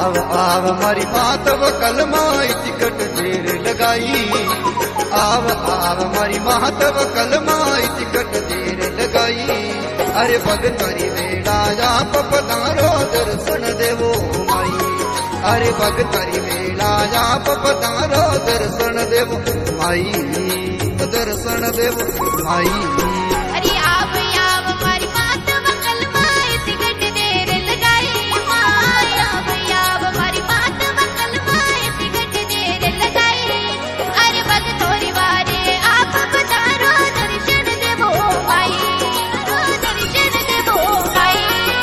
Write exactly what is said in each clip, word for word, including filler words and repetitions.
आव आव मारी मातव कलमाई टिकट देर लगाई। आव आव मारी मातव कलमाई टिकट देर लगाई। अरे भगतारी वेला या पपदारो दर्शन देवो माई। अरे भगतारी वेला या पपदारो दर्शन देवो माई, दर्शन देवो माई। अरे आव आव मारी मातव कलमाई टिकट देर लगाई। माई आव आव मारी मातव कलमाई टिकट देर लगाई। अरे भगतोरी वारे आप पधारो दर्शन देवो माई, दर्शन देवो माई।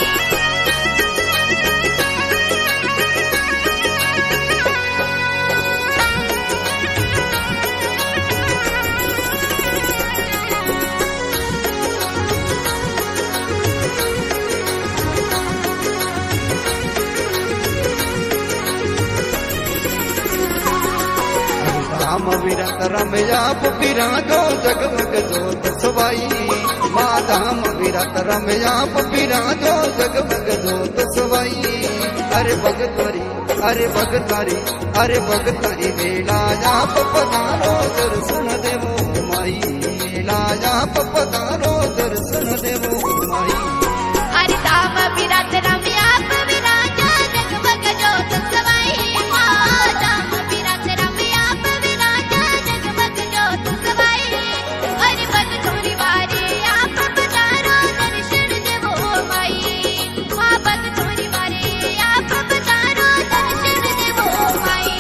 राम विरत रमया पुपिरा जो जगमग जोत सवाई। माँ धाम विरत रमया पुपिरा जो जगमग जोत सवाई। अरे भगतारी अरे भगतारी अरे भगतारी वेला या पपदारो दर्शन देवो माई। वेला या पपदारो दर्शन देवो माई। अरे धाम विरत रमया पुपिरा जो जगमग जोत सवाई। माँ धाम विरत रमया पुपिरा जो जगमग जोत सवाई। अरे भगतोरी वारे आप पधारो दर्शन देवो माई। माँ भगतोरी वारे आप पधारो दर्शन देवो माई।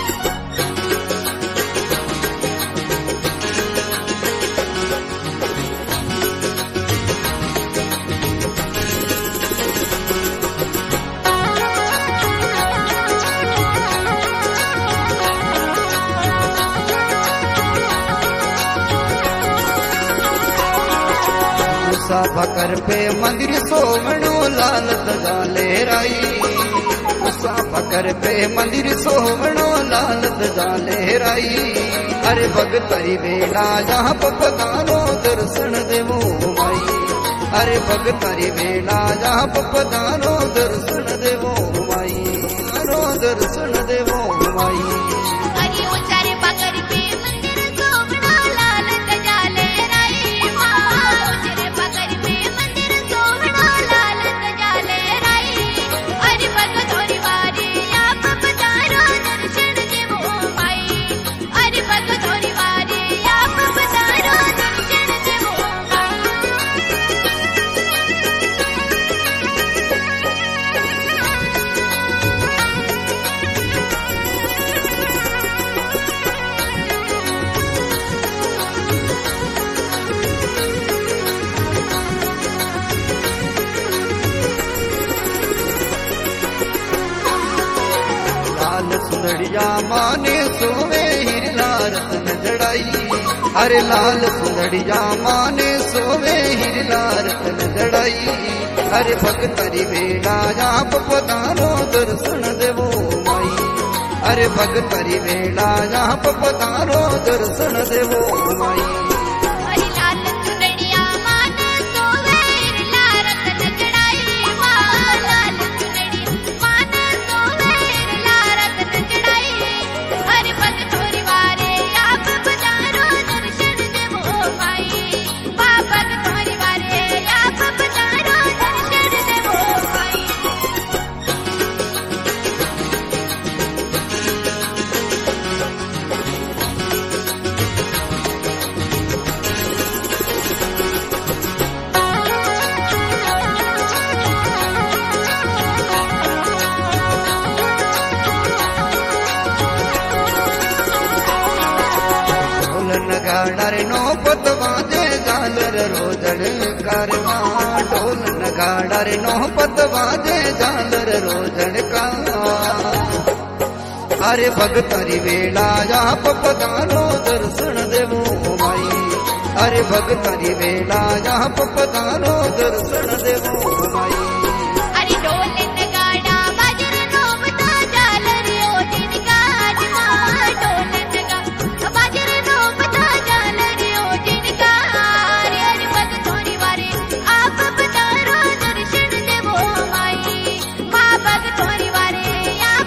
उषा भकर पे मंदिर सोवणो लाल ध्वजा लहराई। उषा भकर पे मंदिर सोवणो लाल ध्वजा लहराई। अरे भगतारी वेला जहाँ पपदारो दर्शन देवो माई। अरे भगतारी वेला जहाँ पपदारो दर्शन देवो माई, दर्शन देवो माई। अरे उचारे पकड़ पे मंदिर सोवणो लाल ध्वजा लहराई। माँ उचारे पकड़ पे मंदिर सोवणो लाल ध्वजा लहराई। अरे भगतोरी वारे आप पधारो दर्शन देवो माई। अरे भगतोरी वारे आप पधारो दर्शन देवो माई। लाल सुंदड़िया माने सोवे हिरला रतन जड़ाई। अरे लाल सुंदड़िया माने सोवे हिरला रतन जड़ाई। अरे भगतारी वेला या पपदारो दर्शन देवो माई। अरे भगतारी वेला या पपदारो दर्शन देवो माई। अरे लाल चुनड़िया माने सोवे हिरला रतन जड़ाई। माँ लाल चुनड़ी माने सोवे हिरला रतन जड़ाई। अरे भगतोरी वारे आप पधारो दर्शन देवो माई। माँ भगतोरी वारे आप पधारो दर्शन देवो माई। ढोल नगाड़ा रे नो पत बाजे झालर रोजड़ कारवा। ढोल नगाड़ा रे नो पत बाजे झालर रोजड़ का। अरे भगतारी वेला या पपदारो दर्शन देवो माई। अरे भगतारी वेला या पपदारो दर्शन देवो माई। अरे ढोल नगाड़ा बाजर नोबता झालर ओ दिन काज। माँ ढोल नगाड़ा बाजर नोबता झालर ओ दिन काज। अरे भगतोरी वारे आप पधारो दर्शन देवो माई। माँ भगतोरी वारे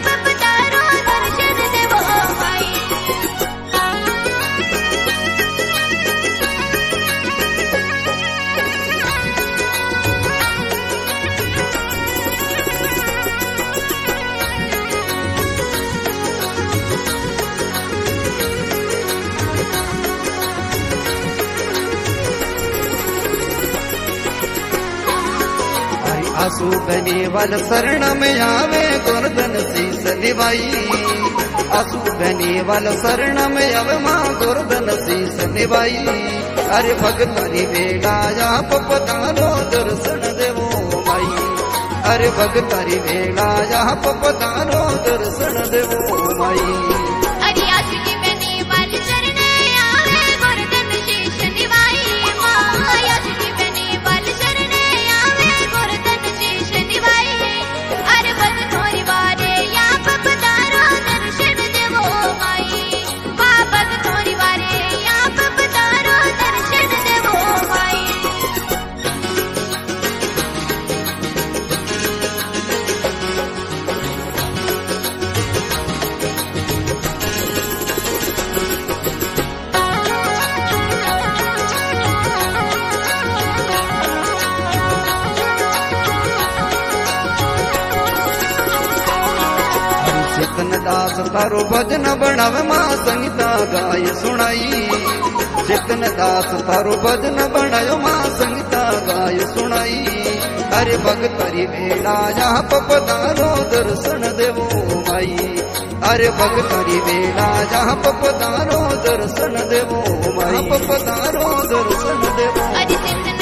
आंसू बने वाल शरण में आवे गोर्धन शीस निभाई आंसू बने वाल शरण में आवे माँ गोर्धन शीस निभाई अरे भगतारी वेला यहाँ पपतारो दर्शन देवो माई अरे भगतारी वेला यहाँ पपतारो दर्शन देवो माई अरे आशिकी बने वाल शरण आवे गोर्धन शीस निभाई माँ आशिकी बने वाल शरण आवे गोर्धन शीस निभाई अरे भगतोरी वारे यहाँ पपतारो दर्शन देवो माई माँ भगतोरी वारे यहाँ पपतारो दर्शन देवो माई चेतन दास तारो भजन बनावे माँ संगीता गाय सुनाई चेतन दास तारो भजन बनायो माँ संगीता गाय सुनाई अरे भगतरी वेला यहाँ पपदारो दर्शन देवो माई अरे भगतरी वेला यहाँ पपदारो दर्शन देवो माई पपदारो दर्शन देवो अरे